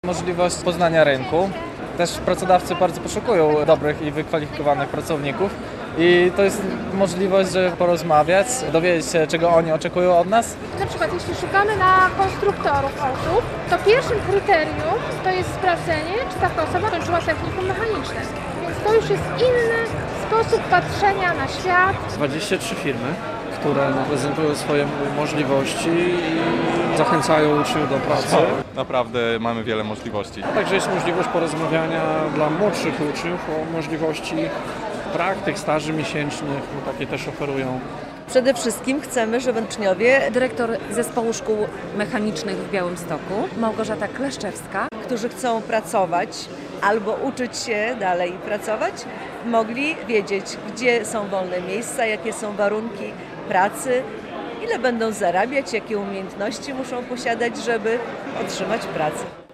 Możliwość poznania rynku. Też pracodawcy bardzo poszukują dobrych i wykwalifikowanych pracowników i to jest możliwość, żeby porozmawiać, dowiedzieć się, czego oni oczekują od nas. Na przykład jeśli szukamy na konstruktorów osób, to pierwszym kryterium to jest sprawdzenie, czy taka osoba kończyła technikum mechaniczne. Więc to już jest inny sposób patrzenia na świat. 23 firmy, które prezentują swoje możliwości i zachęcają uczniów do pracy. Naprawdę mamy wiele możliwości. A także jest możliwość porozmawiania dla młodszych uczniów o możliwości praktyk, staży miesięcznych, bo takie też oferują. Przede wszystkim chcemy, żeby uczniowie, Dyrektor Zespołu Szkół Mechanicznych w Białymstoku, Małgorzata Kleszczewska. którzy chcą pracować albo uczyć się dalej pracować, mogli wiedzieć, gdzie są wolne miejsca, jakie są warunki pracy, ile będą zarabiać, jakie umiejętności muszą posiadać, żeby otrzymać pracę.